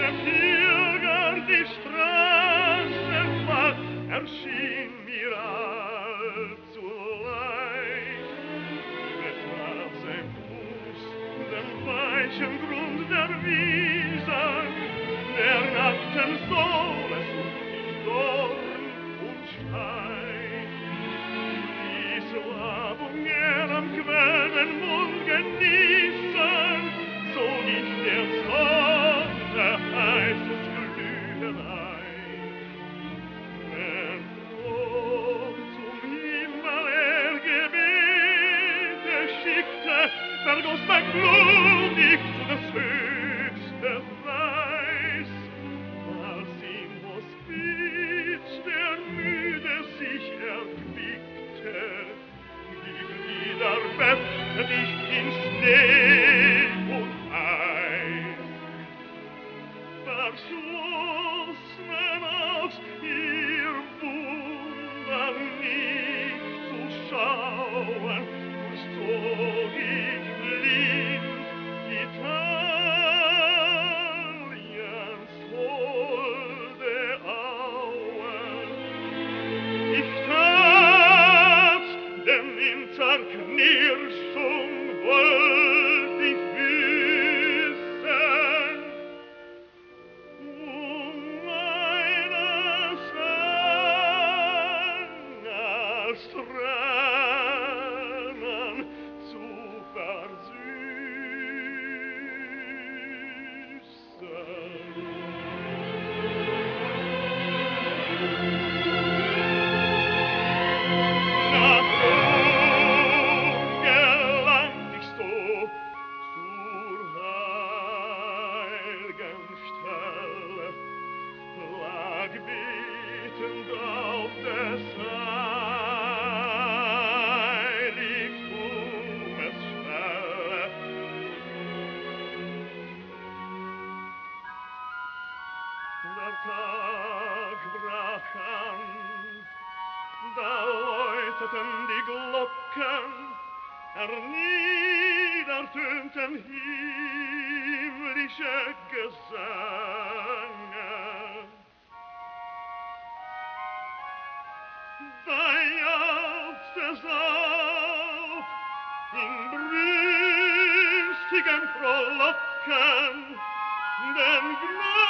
Pilger die Straße macht, erschien mir allzu leicht. Betraf sein Fuß den weichen Grund der Wiesen, der nackten Sohle sucht ich Dorn und Stein. Ließ Labungen am Quellenmund genießen, zog ich der Sonne heißes Glühen ein. Wenn Gott zum Himmel Gebete schickte, vergoss mein Blut nicht zu des höchsten Preis. Als im Hospiz der Müde sich erquickte, die Glieder bettete ich in Schnee und Eis. Verschlossen aus ihr Wunder nicht zu schauen, durchzog ich blind Italiens holde Auen. Ich tat, denn in Zerknirschung wollt ich wissen, meines Angers Tränen zu versüßen. Nach gelangt ich so zur heilgen Stelle, lag bietend auf des Heiligtumes Schwelle. Der Tag brach an, da läuteten die Glocken, herniedertönten himmlische Gesänge. Da jauchzte es auf in brünstigem Frohlocken, denn